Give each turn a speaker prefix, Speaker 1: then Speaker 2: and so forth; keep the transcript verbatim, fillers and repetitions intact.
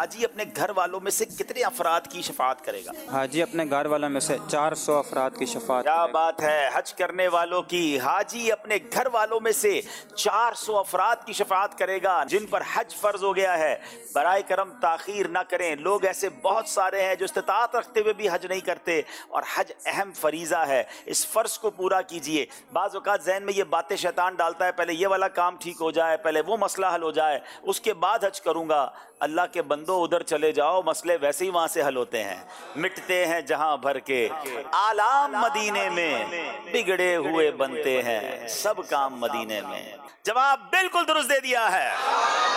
Speaker 1: हाजी अपने घर वालों में से कितने अफराद की शफात करेगा?
Speaker 2: हाजी अपने घर वालों में से चार सौ अफराद की शफात।
Speaker 1: क्या बात है, हज करने वालों की हाजी अपने घर वालों में से चार सौ अफराद की शफात करेगा जिन पर हज फर्ज हो गया है। बराए करम ताखीर ना करें, लोग ऐसे बहुत सारे हैं जो इस्तिताअत रखते हुए भी हज नहीं करते, और हज अहम फरीज़ा है, इस फ़र्ज़ को पूरा कीजिए। बाज़ औक़ात ज़हन में ये बातें शैतान डालता है, पहले ये वाला काम ठीक हो जाए, पहले वो मसला हल हो जाए, उसके बाद हज करूँगा। अल्लाह के बंदो उधर चले जाओ, मसले वैसे ही वहाँ से हल होते हैं। मिटते हैं जहाँ भर के आलाम मदीने में, बिगड़े हुए बनते हैं सब काम मदीने में। जवाब बिल्कुल दुरुस्त दे दिया है।